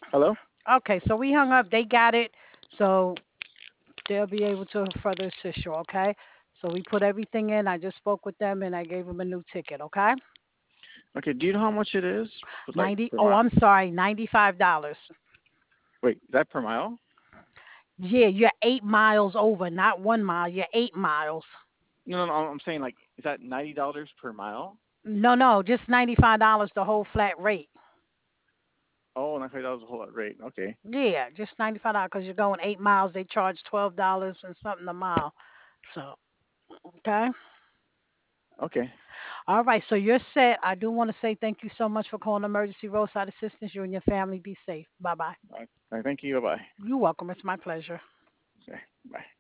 Hello? Okay, so we hung up. They got it, so they'll be able to further assist you. Okay. So we put everything in. I just spoke with them and I gave them a new ticket. Okay. Okay, do you know how much it is? Like 90. per Oh, mile? I'm sorry. $95. Wait, is that per mile? Yeah, you're 8 miles over, not 1 mile. You're 8 miles. No, no, no. I'm saying like, is that $90 per mile? No, no, just $95 the whole flat rate. Oh, $95 a whole lot rate. Okay. Yeah, just $95 because you're going 8 miles. They charge $12 and something a mile. So okay. Okay. All right, so you're set. I do want to say thank you so much for calling Emergency Roadside Assistance. You and your family be safe. Bye bye. All right. All right, thank you. Bye bye. You're welcome. It's my pleasure. Okay. Bye.